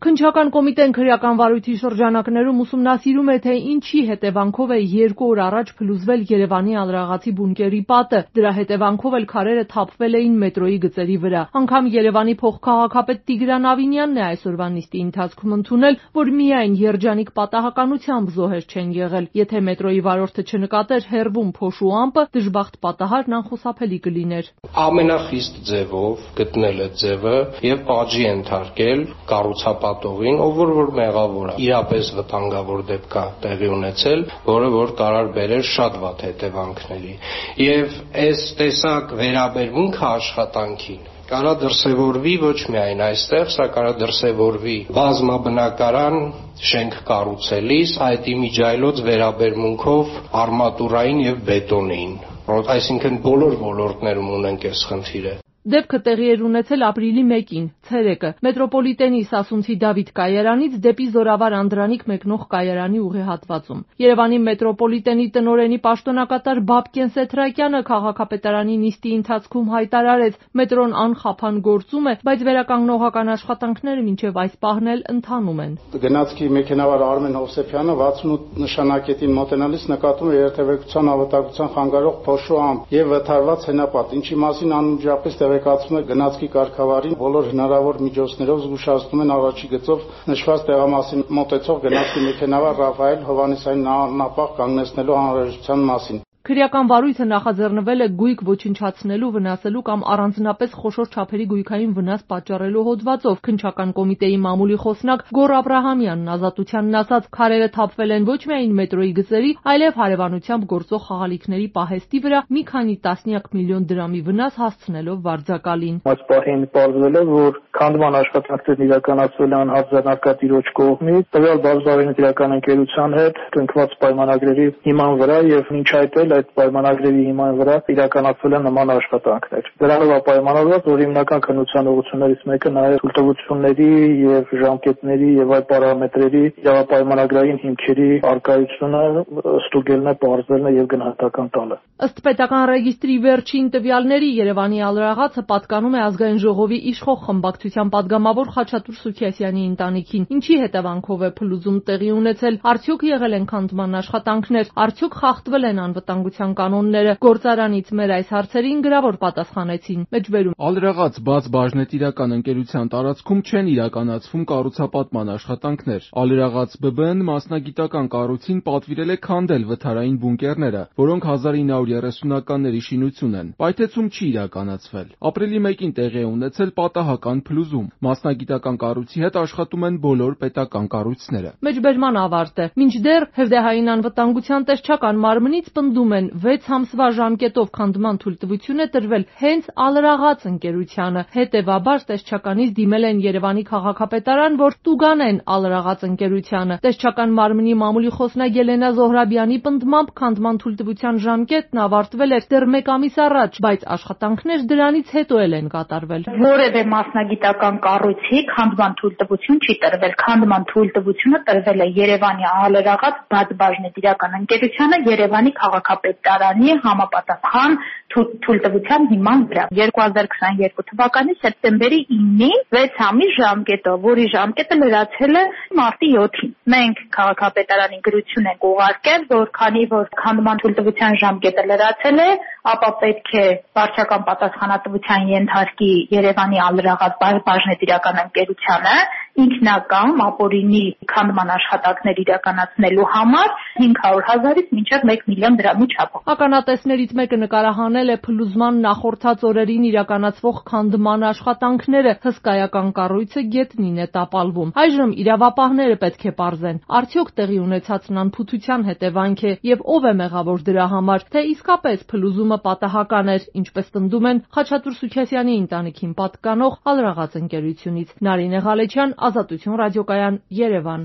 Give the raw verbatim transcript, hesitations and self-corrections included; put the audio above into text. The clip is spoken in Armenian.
Քննչական կոմիտեն քրեական վարույթի շրջանակներում ուսումնասիրում է, թե ինչի հետևանքով է երկու օր առաջ փլուզվել Երևանի Ալրաղացի բունկերի պատը, դրա հետևանքով էլ քարերը թափվել էին մետրոյի գծերի վրա։ Անգամ Երևանի փոխքաղաքապետ Տիգրան Ավինյանն է այսօրվա նիստի ընթացքում ընդունել, որ միայն երջանիկ պատահականությամբ զոհեր չեն եղել։ Եթե մետրոյի վարորդը չնկատեր հեռվում փոշու ամպը, դժբախտ պատահարն անխուսափելի կլիներ։ Ամենախիստ ձևով գտնել է ձևը եւ պատժի ենթարկել կառուցապատողին, ով որ մեղավոր է, իրապես վտանգավոր դեպք է տեղի ունեցել, որը որ կարող բերել շատ վատ հետևանքների։ Եվ այս տեսակ վերաբերմունքը աշխատանքին կարա դրսևորվի ոչ միայն այստեղ, սա կարա դրսևորվի բազմաբնակարան շենք կառուցելիս այդ իմիջայլոց վերաբերմունքով արմատուրային եւ բետոնին, այսինքն բոլոր ոլորտներում ունենք այս խնդիրը։ Դեպքը տեղի էր ունեցել ապրիլի մեկին, ցերեկը, մետրոպոլիտենի Սասունցի Դավիթ կայարանից դեպի Զորավար Անդրանիկ մեկնող կայարանի ուղեհատվածում։ Երևանի մետրոպոլիտենի տնօրենի պաշտոնակատար Բաբկեն Սեթրակյանը քաղաքապետարանի նիստի ընթացքում հայտարարեց, մետրոն անխափան գործում է, բայց վերականգնողական աշխատանքները մինչև այս պահն էլ ընթանում են։ Գնացքի մեքենավար Արմեն Հովսեփյանը վաթսունութ նշանակետին մոտենալիս նկատում է երթևեկության անվտանգության խանգարող փոշու ամպ եւ վթարված հենապատ, ինչի մասին անմիջապես տեղեկացում է գնացքի կարգավարին, բոլոր հնարավոր միջոցներով զգուշացնում են առաջի գծով նշված տեղամասին մոտեցող գնացքի մեքենավար Ռաֆայել Հովհաննիսյանին անապահ կանգնեցնելու անհրաժեշտության մասին։ Քրեական վարույթը նախաձեռնվել է գույք ոչնչացնելու, վնասելու կամ առանձնապես խոշոր չափերի գույքային վնաս պատճառելու հոդվածով։ Քննչական կոմիտեի մամուլի խոսնակ Գոռ Աբրահամյանն Ազատությանն ասաց, քարերը թափվել են ոչ միայն մետրոյի գծերի, այլև հարևանությամբ գործող խաղալիքների պահեստի վրա մի քանի տասնյակ միլիոն դրամի վնաս հասցնելով վարձակալին։ Այս պահին պարզվել է, որ քանդման աշխատանքներն իրականացվել են արձանագրատիրոջ կողմից, տվյալ բազմաբաժնետիրական ընկերության հետ կնքված պայմանագրերի հիման վրա եւ մինչ այդ էլ այդ պայմանագրերի հիման վրա իրականացվել են նման աշխատանքներ։ Դրանով է պայմանավորված, որ հիմնական քննության ուղղություններից մեկը նաև թույլտվությունների եւ ժամկետների եւ այլ պարամետրերի իրավապայմանագրային հիմքերի արկայությունը ստուգելն է, պարզելն է եւ գնահատական տալը։ Ըստ պետական ռեգիստրի վերջին տվյալների Երևանի Ալրաղացը պատկանում է ազգային ժողովի իշխող խմբակցության падգամավոր Խաչատուր Սուքիասյանի ընտանիքին։ Ինչի հետևանքով է փլուզում տեղի ունեցել, արդյոք եղել են քանդման աշխատանքներ, արդյոք խախտվել են անվտանգության կանոնները։ Գործարանից մեր այս հարցերին գրավոր պատասխանեցին։ Մեջբերում Ալրաղաց բաց բաժնետիրական ընկերության տարածքում չեն իրականացվում կառուցապատման աշխատանքներ։ Ալրաղաց B B N մասնագիտական կառույցին պատվիրել է քանդել վթարային բունկերները, որոնք հազար ինը հարյուր երեսունականների շինություն են։ Պայթեցում չի իրականացվել։ Ապրիլի մեկին տեղի է ունեցել պատահական փլուզում։ Մասնագիտական կառույցի հետ աշխատում են բոլոր պետական կառույցները։ Մեջբերման ավարտը։ Մինչդեռ Հրդեհային անվտանգության տեսչական մարմնից պնդում են վեց ամսվա ժամկետով քանդման թույլտվություն է տրվել հենց Ալրաղաց ընկերությանը։ Հետևաբար տեսչականից դիմել են Երևանի քաղաքապետարան, որ տուգանեն Ալրաղաց ընկերությանը։ Տեսչական մարմնի մամուլի խոսնակ Ելենա Զոհրաբյանի պնդմամբ քանդման թույլտվության ժամկետն ավարտվել էր դեռ մեկ ամիս առաջ, բայց աշխատանքներ դրանից հետո էլ են կատարվել։ Որևէ մասնագիտական կառույցի քանդման թույլտվություն չի տրվել։ Քանդման թույլտվությունը տրվել է Երևանի Ալրաղաց բաց բաժնետիրական ընկերությանը Երևանի քաղաքապետարանի համապատասխան թույլտվության հիման վրա։ երկու հազար քսաներկու թվականի սեպտեմբերի ինին վեց ամիս ժամկետով, որի ժամկետը լրացել է մարտի յոթին։ Մենք քաղաքապետարանի գրություն ենք ուղարկել, որ քանի որ քանդման թույլտվության ժամկետը լրացել է, ապա պետք է վարչական պատասխանատվության ենթարկի Երևանի Ալրաղաց բաժնետիրական ընկերությանը ինքնական ապօրինի քանդման աշխատանքներ իրականացնելու համար հինգ հարյուր հազարից մինչև մեկ միլիոն դրամի չափով։ Ականատեսներից մեկը նկարահանել է փլուզման նախորդած օրերին իրականացվող քանդման աշխատանքները։ Հսկայական կառույցը գետնին է տապալվում։ Այժմ իրավապահները պետք է պարզեն, արդյոք տեղի ունեցածն անփութության հետևանք է եւ ով է մեղավոր դրա համար, թե իսկապես փլուզումը պատահական էր, ինչպես պնդում են Խաչատուր Սուքիասյանի ընտանիքին պատկանող Ալրաղաց ընկերությունից։ Նարինե Ղալեչյան, Ազատություն ռադիոկայան, Երևան։